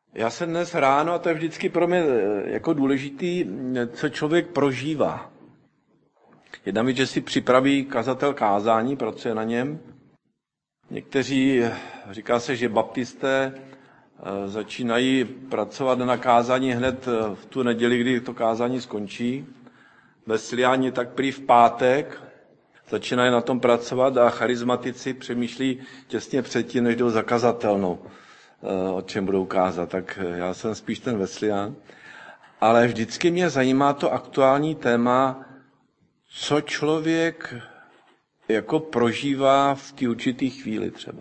Já jsem dnes ráno, a to je vždycky pro mě jako důležitý, co člověk prožívá. Jedna věc, že si připraví kazatel kázání, pracuje na něm. Někteří, říká se, že baptisté začínají pracovat na kázání hned v tu neděli, kdy to kázání skončí. Vesliáni tak prý v pátek začínají na tom pracovat a charizmatici přemýšlí těsně předtím, než jdou za kazatelnou, o čem budou kázat. Tak já jsem spíš ten veslián. Ale vždycky mě zajímá to aktuální téma, co člověk jako prožívá v té určité chvíli třeba.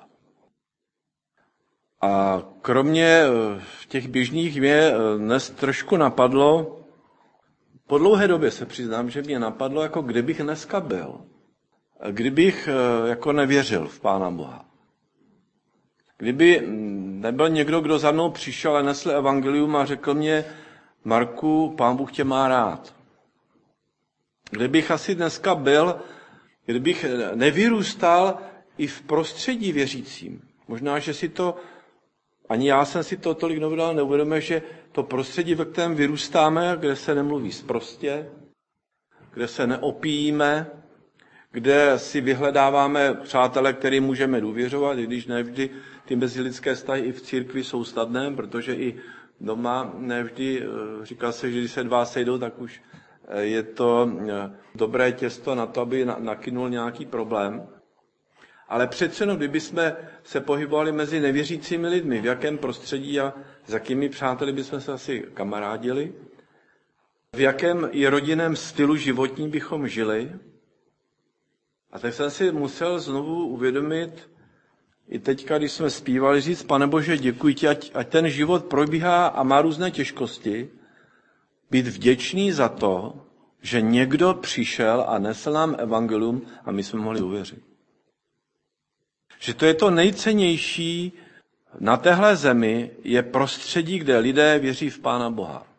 A kromě těch běžných mě dnes trošku napadlo, po dlouhé době se přiznám, že mě napadlo, jako kdybych dneska byl. Kdybych jako nevěřil v Pána Boha. Kdyby nebyl někdo, kdo za mnou přišel a nesl evangelium a řekl mě, Marku, Pán Bůh tě má rád. Kdybych asi dneska byl, kdybych nevyrůstal i v prostředí věřícím. Možná, že si to, ani já jsem si to tolik neuvědomil, že to prostředí, ve kterém vyrůstáme, kde se nemluví sprostě, kde se neopijíme, kde si vyhledáváme přátele, kterým můžeme důvěřovat, i když nevždy ty mezilidské vztahy i v církvi jsou snadné, protože i doma nevždy, říká se, že když se dva sejdou, tak už je to dobré těsto na to, aby nakynul nějaký problém. Ale přece jenom, kdyby jsme se pohybovali mezi nevěřícími lidmi, v jakém prostředí a s jakými přáteli bychom se asi kamarádili, v jakém i rodinném stylu životní bychom žili. A tak jsem si musel znovu uvědomit, i teďka, když jsme zpívali, říct, Pane Bože, děkuji ti, ať ten život probíhá a má různé těžkosti, být vděčný za to, že někdo přišel a nesl nám evangelium a my jsme mohli uvěřit. Že to je to nejcennější na téhle zemi, je prostředí, kde lidé věří v Pána Boha.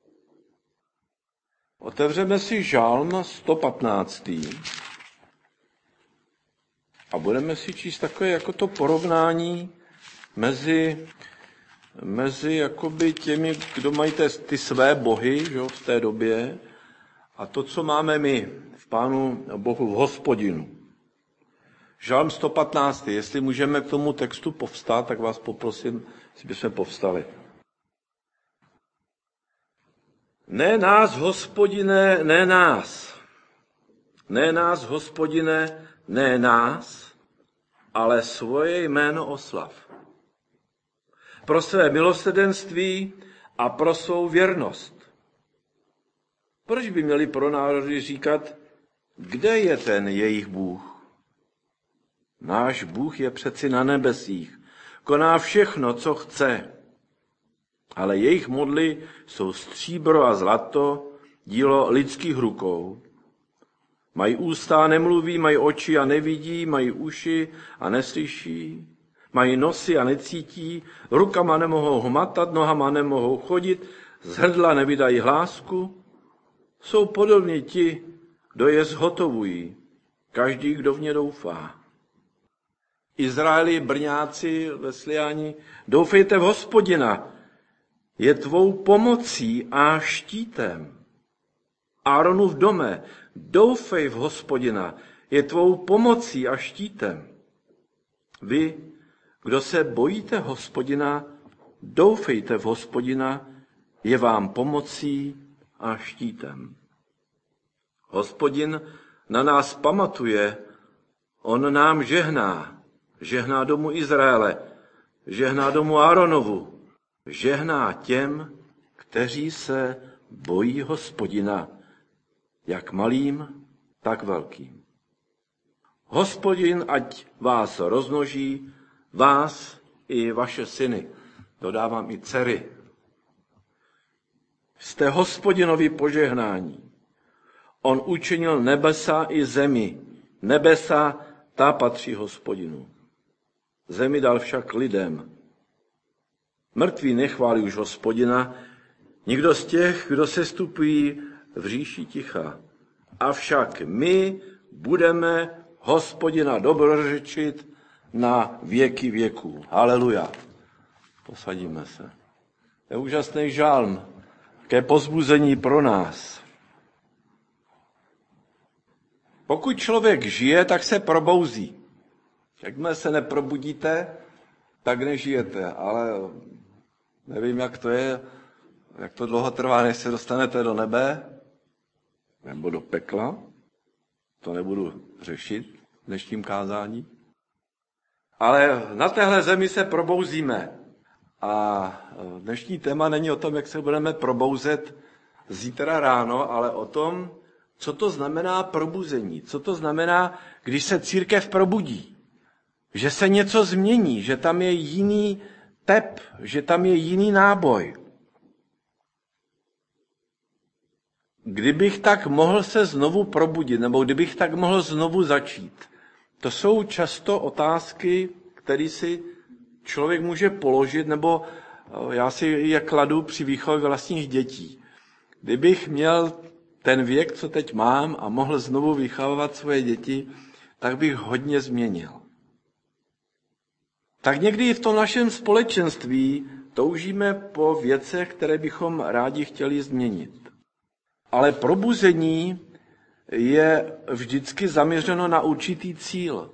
Otevřeme si Žalm 115. A budeme si číst takové jako to porovnání mezi jakoby těmi, kdo mají ty své bohy, že, v té době, a to, co máme my v Pánu Bohu, v Hospodinu. Žalm 115. Jestli můžeme k tomu textu povstat, tak vás poprosím, jestli bychom povstali. Ne nás, Hospodine, ne nás. Ne nás, Hospodine, ne nás, ale svoje jméno oslav. Pro své milosrdenství a pro svou věrnost. Proč by měli pro národy říkat, kde je ten jejich Bůh? Náš Bůh je přeci na nebesích, koná všechno, co chce. Ale jejich modly jsou stříbro a zlato, dílo lidských rukou. Mají ústa a nemluví, mají oči a nevidí, mají uši a neslyší, mají nosy a necítí, rukama nemohou hmatat, nohama nemohou chodit, z hrdla nevydají hlásku. Jsou podobně ti, kdo je zhotovují, každý, kdo v ně doufá. Izraeli, brňáci, vesliáni, doufejte v Hospodina, je tvou pomocí a štítem. Áronův dome, doufej v Hospodina, je tvou pomocí a štítem. Vy, kdo se bojíte Hospodina, doufejte v Hospodina, je vám pomocí a štítem. Hospodin na nás pamatuje, on nám žehná, žehná domu Izraele, žehná domu Áronovu, žehná těm, kteří se bojí Hospodina, jak malým, tak velkým. Hospodin ať vás rozmnoží, vás i vaše syny, dodávám i dcery. Jste Hospodinovi požehnání. On učinil nebesa i zemi. Nebesa, ta patří Hospodinu. Zemi dal však lidem. Mrtví nechválí už Hospodina, nikdo z těch, kdo sestupují v říši ticha. Avšak my budeme Hospodina dobrořečit na věky věků. Haleluja. Posadíme se. je úžasný žalm, ke povzbuzení pro nás. Pokud člověk žije, tak se probouzí. Jakmile se neprobudíte, tak nežijete, ale nevím, jak to je, jak to dlouho trvá, než se dostanete do nebe nebo do pekla. To nebudu řešit v dnešním kázání. Ale na téhle zemi se probouzíme. A dnešní téma není o tom, jak se budeme probouzet zítra ráno, ale o tom, co to znamená probuzení. Co to znamená, když se církev probudí. Že se něco změní, že tam je jiný tep, že tam je jiný náboj. Kdybych tak mohl se znovu probudit, nebo kdybych tak mohl znovu začít. To jsou často otázky, které si člověk může položit, nebo já si je kladu při výchově vlastních dětí. Kdybych měl ten věk, co teď mám, a mohl znovu vychovávat svoje děti, tak bych hodně změnil. Tak někdy i v tom našem společenství toužíme po věcech, které bychom rádi chtěli změnit. Ale probuzení je vždycky zaměřeno na určitý cíl.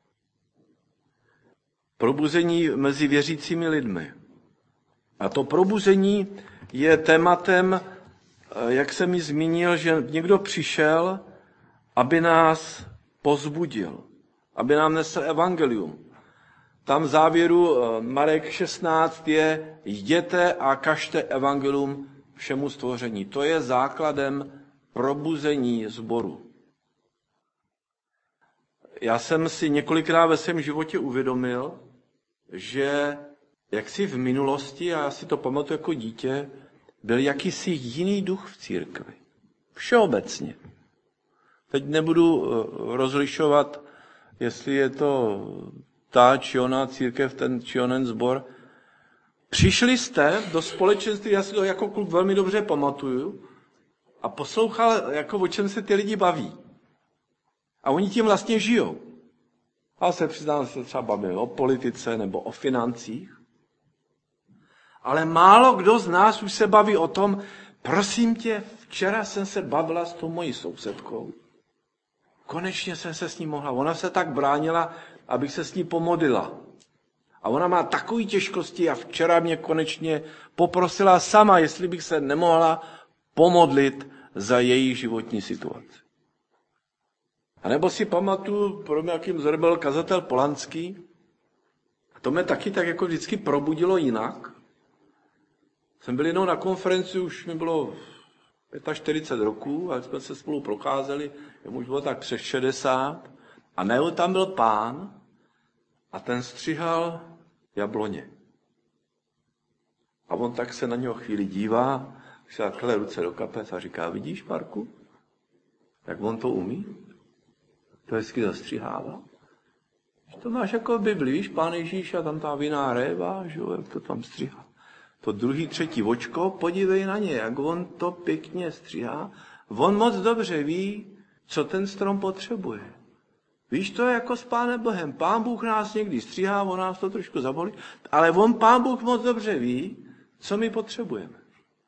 Probuzení mezi věřícími lidmi. A to probuzení je tématem, jak jsem mi zmínil, že někdo přišel, aby nás povzbudil, aby nám nesl evangelium. Tam v závěru Marek 16 je: jděte a kažte evangelium všemu stvoření. To je základem probuzení sboru. Já jsem si několikrát ve svém životě uvědomil, že jaksi v minulosti, a já si to pamatuju jako dítě, byl jakýsi jiný duch v církvi. Všeobecně. Teď nebudu rozlišovat, jestli je to ta či ona církev, ten či onen sbor. Přišli jste do společenství, já si to jako kluk velmi dobře pamatuju, a poslouchal, jako o čem se ty lidi baví. A oni tím vlastně žijou. A se přiznám, že se třeba bavíme o politice nebo o financích. Ale málo kdo z nás už se baví o tom, prosím tě, včera jsem se bavila s tou mojí sousedkou. Konečně jsem se s ní mohla. Ona se tak bránila, abych se s ní pomodlila. A ona má takové těžkosti a včera mě konečně poprosila sama, jestli bych se nemohla pomodlit za její životní situaci. A nebo si pamatuju, pro mě jakým vzorem byl kazatel Polanský. A to mě taky tak jako vždycky probudilo jinak. Jsem byl jednou na konferenci, už mi bylo 45 roků, a jsme se spolu procházeli, jemu už bylo tak přes 60. A najednou tam byl pán a ten stříhal jabloně. A on tak se na něho chvíli dívá, si takhle ruce do kapes a říká: vidíš, Marku, jak on to umí? To hezky zastřihává. To máš jako v Bibli, víš, Pán Ježíš a tam ta vinná réva, že jo, jak to tam stříhá. To druhý, třetí vočko, podívej na ně, jak on to pěkně stříhá. On moc dobře ví, co ten strom potřebuje. Víš, to je jako s Pánem Bohem. Pán Bůh nás někdy stříhá, on nás to trošku zabolí, ale Pán Bůh moc dobře ví, co my potřebujeme.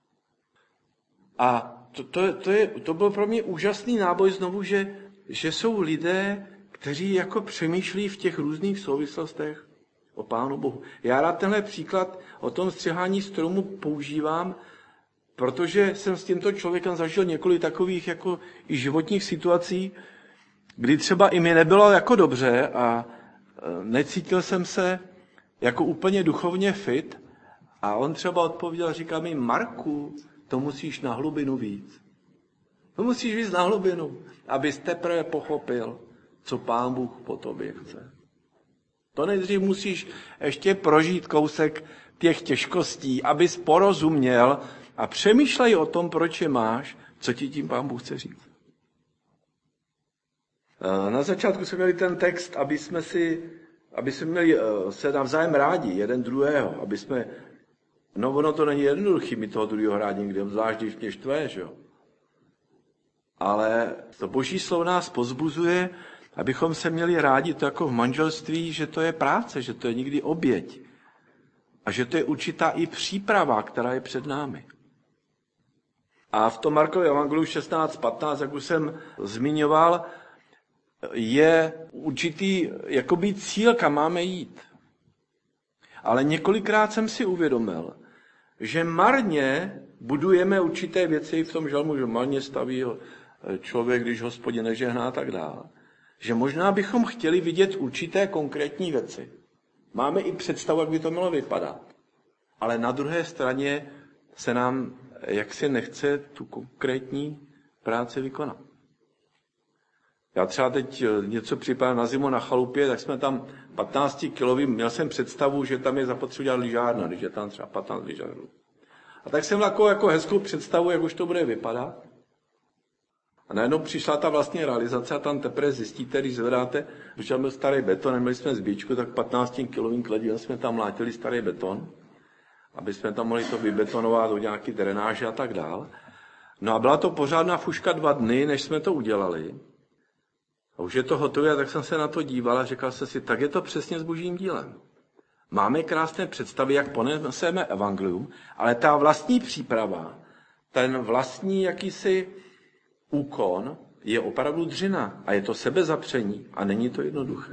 A to byl pro mě úžasný náboj znovu, že jsou lidé, kteří jako přemýšlí v těch různých souvislostech o Pánu Bohu. Já rád tenhle příklad o tom střihání stromu používám, protože jsem s tímto člověkem zažil několik takových jako i životních situací, kdy třeba i mi nebylo jako dobře a necítil jsem se jako úplně duchovně fit, a on třeba odpověděl, říká mi: Marku, to musíš na hlubinu víc. To musíš víc na hlubinu, abys teprve pochopil, co Pán Bůh po tobě chce. To nejdřív musíš ještě prožít kousek těch těžkostí, abys porozuměl, a přemýšlej o tom, proč je máš, co ti tím Pán Bůh chce říct. Na začátku jsme měli ten text, aby jsme měli se navzájem rádi, jeden druhého, ono to není jednoduchý, mi toho druhého rádi někde, zvlášť když mě štve, že jo. Ale to Boží slovo nás pozbuzuje, abychom se měli rádi, to jako v manželství, že to je práce, že to je někdy oběť. A a že to je určitá i příprava, která je před námi. A v tom Markově evangeliu 16:15, jak už jsem zmiňoval, je určitý jakoby cíl, kam máme jít. Ale několikrát jsem si uvědomil, že marně budujeme určité věci v tom žalmu, že marně staví člověk, když Hospodin nežehná a tak dále. Že možná bychom chtěli vidět určité konkrétní věci. Máme i představu, jak by to mělo vypadat. Ale na druhé straně se nám jaksi nechce tu konkrétní práci vykonat. Já třeba teď něco připadám na zimu na chalupě, tak jsme tam 15-kilovým, měl jsem představu, že tam je zapotřebí dělat lyžárna, když je tam třeba 15 lyžařů. A tak jsem měl jako hezkou představu, jak už to bude vypadat. A najednou přišla ta vlastně realizace a tam teprve zjistíte, když zvedáte, když tam byl starý beton, neměli jsme zbíčku, tak 15-kilovým kladivem jsme tam mlátili starý beton, aby jsme tam mohli to vybetonovat do nějaký drenáže a tak dál. No a byla to pořádná fuška 2 dny, než jsme to udělali. A už je to hotové, tak jsem se na to díval a říkal jsem si, tak je to přesně s Božím dílem. Máme krásné představy, jak poneseme evangelium, ale ta vlastní příprava, ten vlastní jakýsi úkon je opravdu dřina a je to sebezapření a není to jednoduché.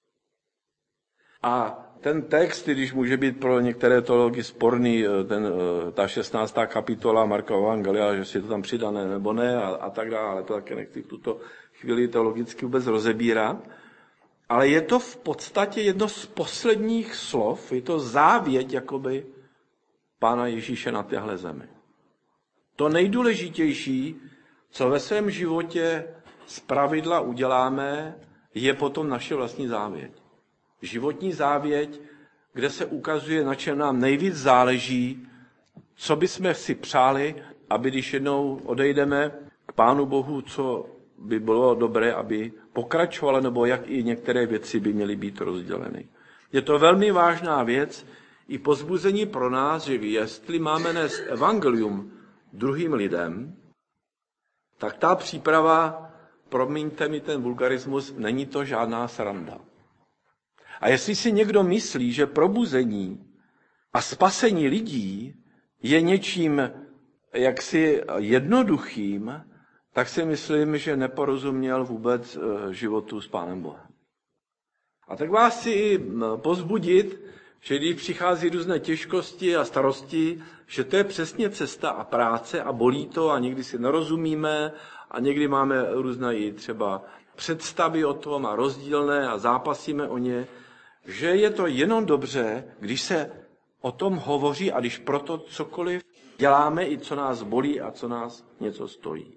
A ten text, když může být pro některé teology sporný, ta 16. kapitola Markova evangelia, že si to tam přidané nebo ne a tak dále, ale to také nechci v tuto chvíli teologicky vůbec rozebírat. Ale je to v podstatě jedno z posledních slov, je to závěť jakoby Pána Ježíše na téhle zemi. To nejdůležitější, co ve svém životě zpravidla uděláme, je potom naše vlastní závěť. Životní závěť, kde se ukazuje, na čem nám nejvíc záleží, co bychom si přáli, aby když jednou odejdeme k Pánu Bohu, co by bylo dobré, aby pokračovalo, nebo jak i některé věci by měly být rozděleny. Je to velmi vážná věc, i povzbuzení pro nás, že jestli máme nést evangelium druhým lidem, tak ta příprava, promiňte mi ten vulgarismus, není to žádná sranda. A jestli si někdo myslí, že probuzení a spasení lidí je něčím jaksi jednoduchým, tak si myslím, že neporozuměl vůbec životu s Pánem Bohem. A tak vás chci povzbudit, že když přichází různé těžkosti a starosti, že to je přesně cesta a práce a bolí to a někdy si nerozumíme a někdy máme různé i třeba představy o tom a rozdílné a zápasíme o ně, že je to jenom dobře, když se o tom hovoří a když proto cokoliv děláme i co nás bolí a co nás něco stojí.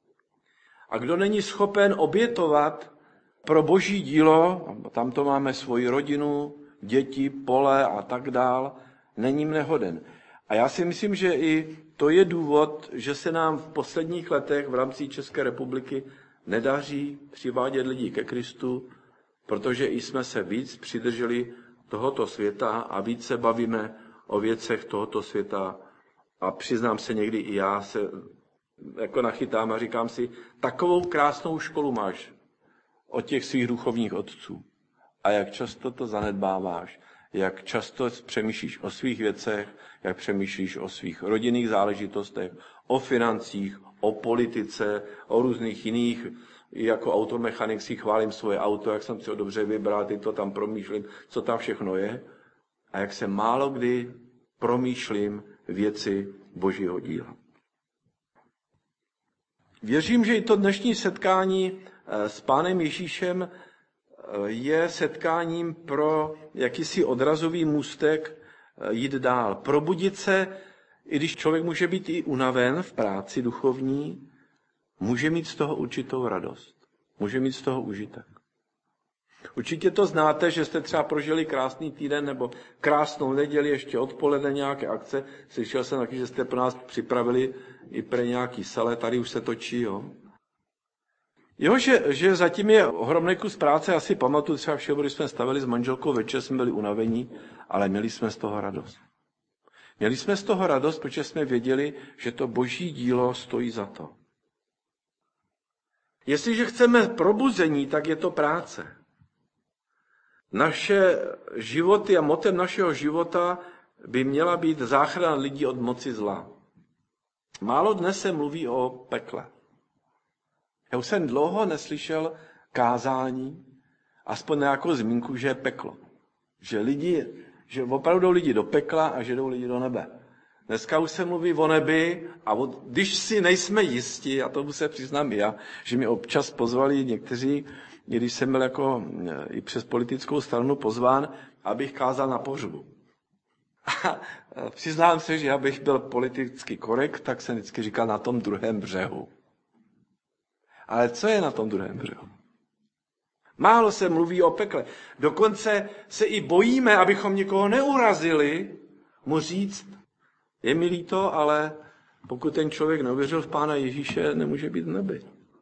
A kdo není schopen obětovat pro Boží dílo, tam to máme svoji rodinu, děti, pole a tak dál, není nehoden. A já si myslím, že i to je důvod, že se nám v posledních letech v rámci České republiky nedaří přivádět lidi ke Kristu, protože i jsme se víc přidrželi tohoto světa a víc se bavíme o věcech tohoto světa. A přiznám se, někdy i já se jako nachytám a říkám si, takovou krásnou školu máš od těch svých duchovních otců. A jak často to zanedbáváš, jak často přemýšlíš o svých věcech, jak přemýšlíš o svých rodinných záležitostech, o financích, o politice, o různých jiných. Jako automechanik si chválím svoje auto, jak jsem si ho dobře vybral, teď to tam promýšlím, co tam všechno je. A jak se málo kdy promýšlím věci Božího díla. Věřím, že i to dnešní setkání s Pánem Ježíšem je setkáním pro jakýsi odrazový můstek jít dál. Probudit se, i když člověk může být i unaven v práci duchovní, může mít z toho určitou radost. Může mít z toho užitek. Určitě to znáte, že jste třeba prožili krásný týden nebo krásnou neděli, ještě odpoledne nějaké akce. Slyšel jsem taky, že jste pro nás připravili i pro nějaký sale, tady už se točí, jo. Jo, že zatím je ohromný kus práce, asi pamatuju třeba všeho, když jsme stavili s manželkou večer, jsme byli unavení, ale měli jsme z toho radost. Měli jsme z toho radost, protože jsme věděli, že to Boží dílo stojí za to. Jestliže chceme probuzení, tak je to práce. Naše životy a motem našeho života by měla být záchrana lidí od moci zla. Málo dnes se mluví o pekle. Já už jsem dlouho neslyšel kázání, aspoň nějakou zmínku, že je peklo. Že opravdu jdou lidi do pekla a že jdou lidi do nebe. Dneska už se mluví o nebi a když si nejsme jisti, a tomu se přiznám já, že mi občas pozvali někteří, když jsem byl jako i přes politickou stranu pozván, abych kázal na pohřbu. A přiznám se, že abych byl politicky korekt, tak jsem vždycky říkal na tom druhém břehu. Ale co je na tom druhém břehu? Málo se mluví o pekle. Dokonce se i bojíme, abychom někoho neurazili, mu říct, je mi líto, ale pokud ten člověk neuvěřil v Pána Ježíše, nemůže být v nebi.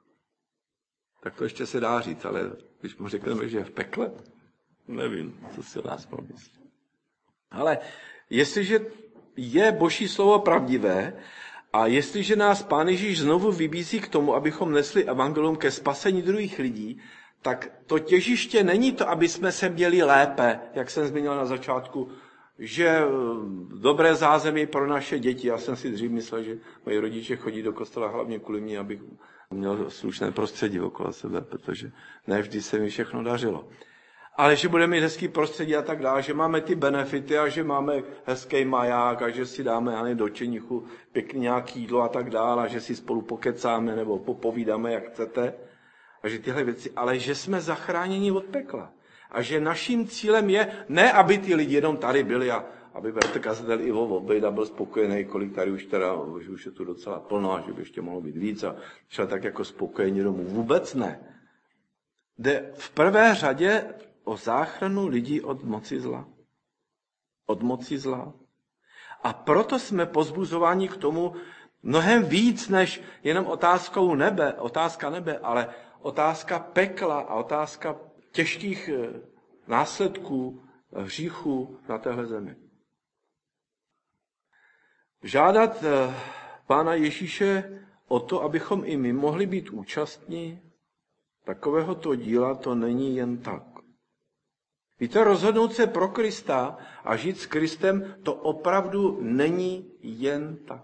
Tak to ještě se dá říct, ale když mu řekneme, že je v pekle, nevím, co si o nás pomyslí. Ale jestliže je Boží slovo pravdivé a jestliže nás Pán Ježíš znovu vybízí k tomu, abychom nesli evangelium ke spasení druhých lidí, tak to těžiště není to, aby jsme se měli lépe, jak jsem zmínil na začátku, že dobré zázemí pro naše děti. Já jsem si dřív myslel, že moji rodiče chodí do kostela hlavně kvůli mě, abych měl slušné prostředí okolo sebe, protože ne vždy se mi všechno dařilo. Ale že budeme mít hezký prostředí a tak dále, že máme ty benefity a že máme hezký maják a že si dáme do čenichu pěkný nějaký jídlo a tak dále a že si spolu pokecáme nebo popovídáme, jak chcete. A že tyhle věci, ale že jsme zachráněni od pekla. A že naším cílem je, ne aby ty lidi jenom tady byli a aby Petr kazatel Ivo obejda byl spokojený, kolik tady už teda, že už je tu docela plno a že by ještě mohlo být víc a šel tak jako spokojení domů. Vůbec ne. Jde v prvé řadě o záchranu lidí od moci zla. Od moci zla. A proto jsme pozbuzováni k tomu mnohem víc, než jenom otázka nebe, ale otázka pekla a otázka těžkých následků hříchu na téhle zemi. Žádat Pána Ježíše o to, abychom i my mohli být účastní takovéhoto díla, to není jen tak. Víte, rozhodnout se pro Krista a žít s Kristem, to opravdu není jen tak.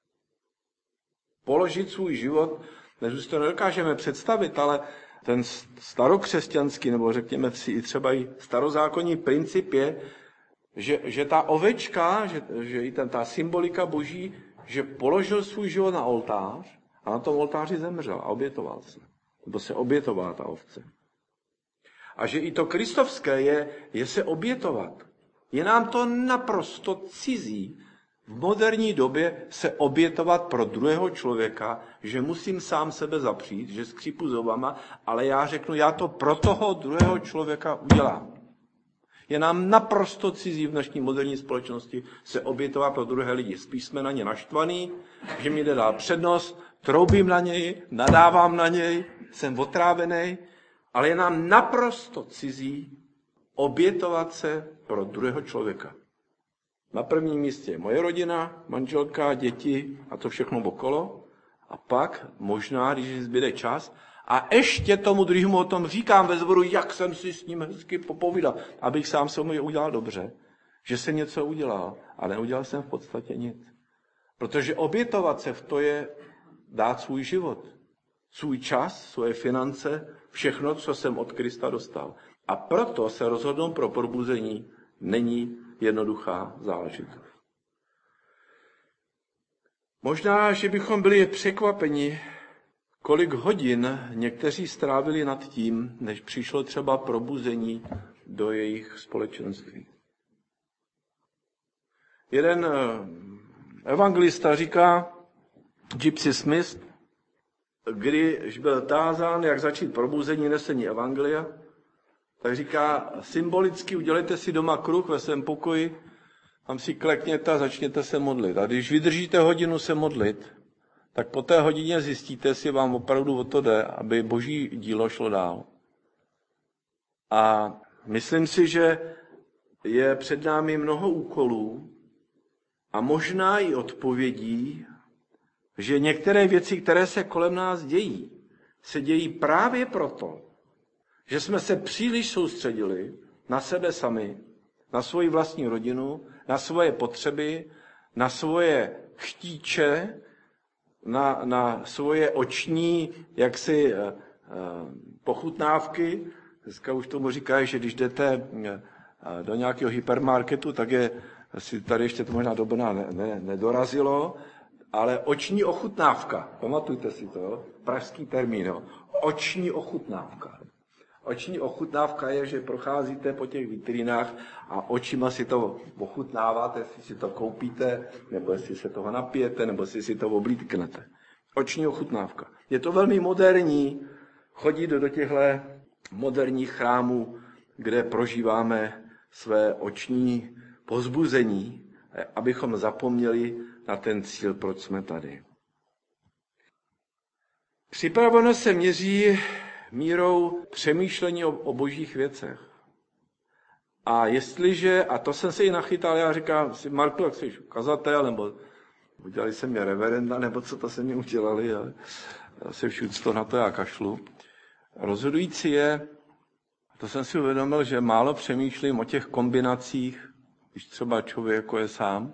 Položit svůj život, než to nedokážeme představit, ale ten starokřesťanský, nebo řekněme si i třeba i starozákonní princip je, že ta ovečka, že i ta symbolika Boží, že položil svůj život na oltář a na tom oltáři zemřel a obětoval se. Nebo se obětovala ta ovce. A že i to kristovské je se obětovat. Je nám to naprosto cizí v moderní době se obětovat pro druhého člověka, že musím sám sebe zapřít, že skřípu zubama, ale já řeknu, já to pro toho druhého člověka udělám. Je nám naprosto cizí v dnešní moderní společnosti se obětovat pro druhé lidi. Spíš jsme na ně naštvaný, že mi dá přednost, troubím na něj, nadávám na něj, jsem otrávený, ale je nám naprosto cizí obětovat se pro druhého člověka. Na prvním místě je moje rodina, manželka, děti a to všechno okolo. A pak možná, když zbyde čas, a ještě tomu druhému o tom říkám ve sboru, jak jsem si s ním hezky popovídal, abych sám se mu udělal dobře, že jsem něco udělal, ale neudělal jsem v podstatě nic. Protože obětovat se v to je dát svůj život, svůj čas, svoje finance, všechno, co jsem od Krista dostal. A proto se rozhodnout pro probuzení není jednoduchá záležitost. Možná, že bychom byli překvapeni, kolik hodin někteří strávili nad tím, než přišlo třeba probuzení do jejich společenství. Jeden evangelista říká, Gypsy Smith, když byl tázán, jak začít probuzení nesení evangelia, tak říká, symbolicky udělejte si doma kruh ve svém pokoji, tam si klekněte a začněte se modlit. A když vydržíte hodinu se modlit, tak po té hodině zjistíte, jestli vám opravdu o to jde, aby Boží dílo šlo dál. A myslím si, že je před námi mnoho úkolů a možná i odpovědí, že některé věci, které se kolem nás dějí, se dějí právě proto, že jsme se příliš soustředili na sebe sami, na svoji vlastní rodinu, na svoje potřeby, na svoje chtíče, na svoje oční jaksi pochutnávky. Dneska už tomu říkají, že když jdete do nějakého hypermarketu, tak je, asi tady ještě to možná dobrá nedorazilo, ale oční ochutnávka. Pamatujte si to, jo? Pražský termín. Jo? Oční ochutnávka. Oční ochutnávka je, že procházíte po těch vitrínách a očima si to ochutnáváte, jestli si to koupíte, nebo jestli se toho napijete, nebo jestli si to oblíknete. Oční ochutnávka. Je to velmi moderní chodit do těchto moderních chrámů, kde prožíváme své oční povzbuzení, abychom zapomněli na ten cíl, proč jsme tady. Připravenost se měří mírou přemýšlení o božích věcech. A jestliže, a to jsem se i nachytal, já říkám si, Marku, jak jsi kazatel, nebo udělali se mě reverenda, nebo co to se mě udělali, ale já se všuc to na to já kašlu. Rozhodující je, to jsem si uvědomil, že málo přemýšlím o těch kombinacích, když třeba člověk jako je sám,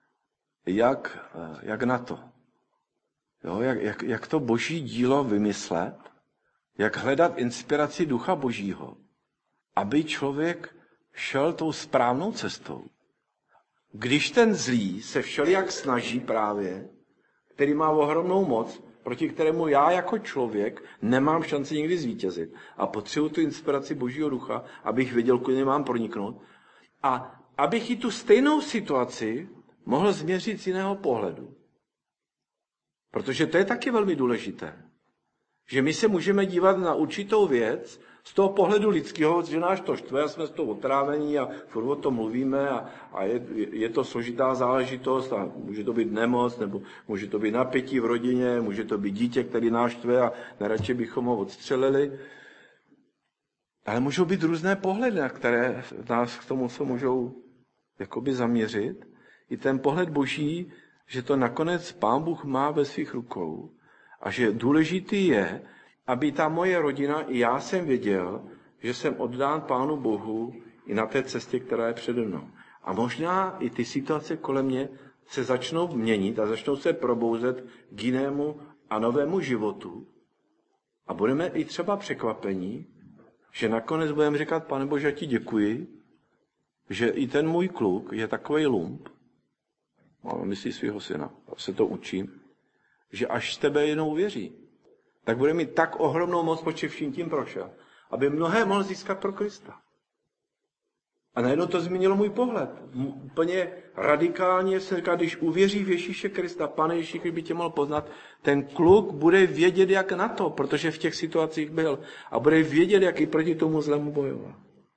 jak na to. Jo, jak to boží dílo vymyslet, jak hledat inspiraci Ducha Božího, aby člověk šel tou správnou cestou. Když ten zlý se všelijak snaží právě, který má ohromnou moc, proti kterému já jako člověk nemám šanci nikdy zvítězit a potřebuji tu inspiraci Božího Ducha, abych věděl, kudy mám proniknout a abych i tu stejnou situaci mohl změřit z jiného pohledu. Protože to je taky velmi důležité. Že my se můžeme dívat na určitou věc z toho pohledu lidského, že náš to štve a jsme z toho otrávení a furt o tom mluvíme a je to složitá záležitost a může to být nemoc, nebo může to být napětí v rodině, může to být dítě, který nás štve a nejradši bychom ho odstřelili. Ale můžou být různé pohledy, na které nás k tomu se můžou jakoby zaměřit. I ten pohled Boží, že to nakonec Pán Bůh má ve svých rukou. A že důležitý je, aby ta moje rodina, i já jsem věděl, že jsem oddán Pánu Bohu i na té cestě, která je přede mnou. A možná i ty situace kolem mě se začnou měnit a začnou se probouzet k jinému a novému životu. A budeme i třeba překvapení, že nakonec budeme říkat, Pane Bože, já ti děkuji, že i ten můj kluk je takovej lump, mám myslí svého syna, já se to učím, že až z tebe jednou uvěří, tak bude mít tak ohromnou moc, protože vším tím prošel, aby mnohé mohl získat pro Krista. A najednou to změnilo můj pohled. Úplně radikálně se říká, když uvěří v Ježíše Krista, Pane Ježíši, by tě mohl poznat, ten kluk bude vědět, jak na to, protože v těch situacích byl. A bude vědět, jak i proti tomu zlému bojovat.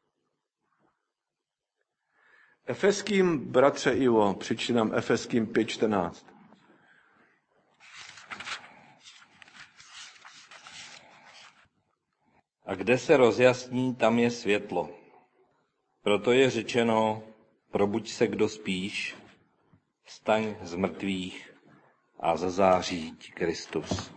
Efeským, bratře Ivo, přečítám Efeským 5:14. A kde se rozjasní, tam je světlo. Proto je řečeno, probuď se, kdo spíš, vstaň z mrtvých a zazáří ti Kristus.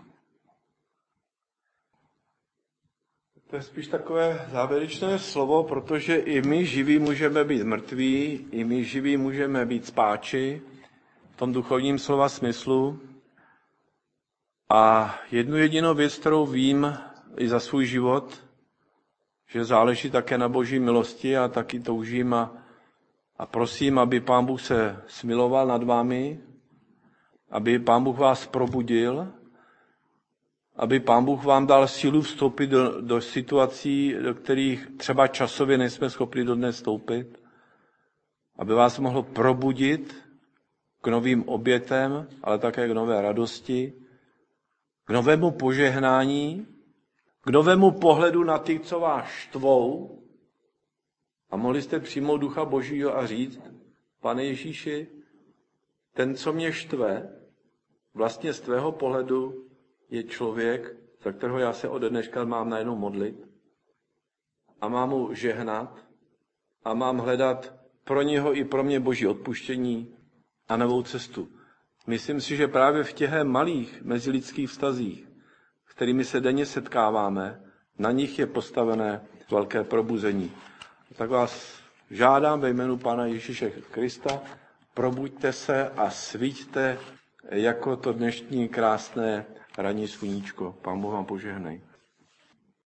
To je spíš takové závěrečné slovo, protože i my živí můžeme být mrtví, i my živí můžeme být spáči, v tom duchovním slova smyslu. A jednu jedinou věc, kterou vím i za svůj život, že záleží také na Boží milosti a taky toužím a prosím, aby Pán Bůh se smiloval nad vámi, aby Pán Bůh vás probudil, aby Pán Bůh vám dal sílu vstoupit do situací, do kterých třeba časově nejsme schopni dodnes vstoupit, aby vás mohl probudit k novým obětem, ale také k nové radosti, k novému požehnání, k novému pohledu na ty, co vás štvou, a mohli jste přijmout Ducha Božího a říct, Pane Ježíši, ten, co mě štve, vlastně z tvého pohledu je člověk, za kterého já se ode dneška mám najednou modlit a mám mu žehnat a mám hledat pro něho i pro mě Boží odpuštění a novou cestu. Myslím si, že právě v těch malých mezilidských vztazích, s kterými se denně setkáváme, na nich je postavené velké probuzení. Tak vás žádám ve jménu Pána Ježíše Krista, probuďte se a svíťte jako to dnešní krásné ranní sluníčko. Pán Bůh vám požehnej.